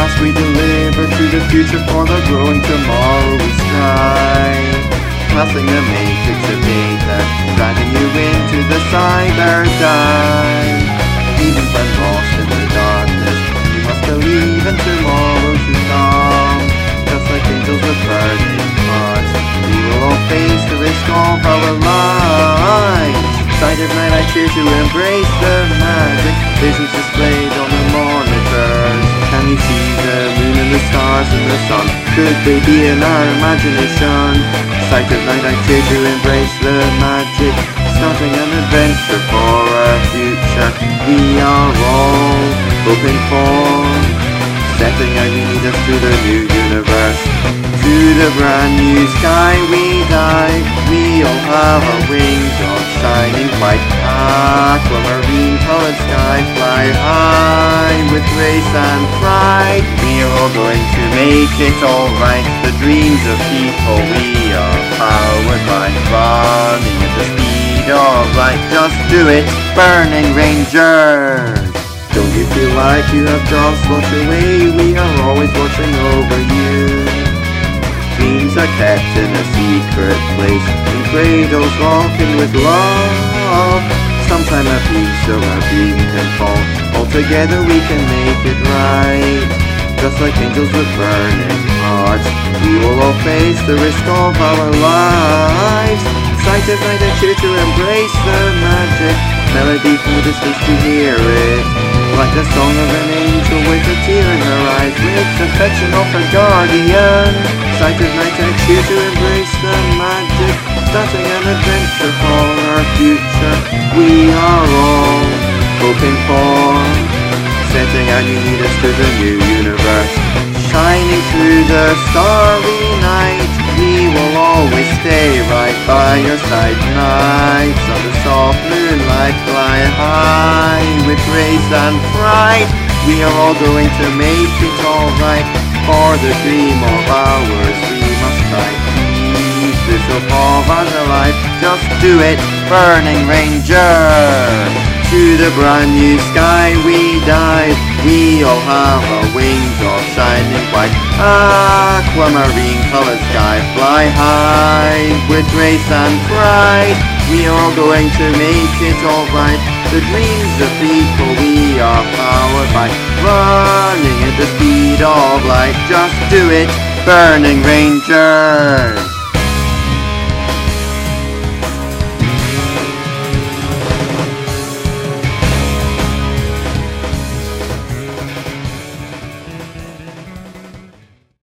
past we deliver, to the future for the growing tomorrow we strive. Passing the matrix of data, driving you into the cyber dive. Even when lost in the darkness, you must believe in tomorrow to come. Just like angels with burning hearts, we will all face the risk of our lives. Sight of night, I cheer to embrace the magic, visions displayed on the monitors. Can you see the moon and the stars and the sun? Could they be in our imagination? Sight of night, I cheer to embrace the magic, starting an adventure for our future. We are all hoping for, setting our universe to the new universe. To the brand new sky we dive, we all have our wings of shining white. Aquamarine colored sky, fly high with grace and pride. We are all going to make it alright. The dreams of people we are powered by, running at the speed of light. Just do it, Burning Rangers! Don't you feel like you have just lost your way? We are always watching over you. Dreams are kept in a secret place, in cradles rocking with love. Sometime a piece of our dream can fall, all together we can make it right. Just like angels with burning hearts, we will all face the risk of our lives. Sight of night, I cheer to embrace the magic, melody from the distance to hear it. Like the song of an angel with a tear in her eyes, with affection of her guardian. Sight of night, I cheer to embrace the magic, starting an adventure for our future. We are all hoping for, setting our new leaders to the new universe. Shining through the starry night, we will always stay right by your side. Nights under soft moonlight, fly high with grace and pride. We are all going to make it alright. For the dream of ours we must try. Keep this hope of our life. Just do it, Burning Ranger! To the brand new sky we dive, we all have our wings of shining white. Aquamarine colored sky, fly high with grace and pride. We are all going to make it alright. The dreams of people we are powered by, running at the speed of light. Just do it, Burning Rangers!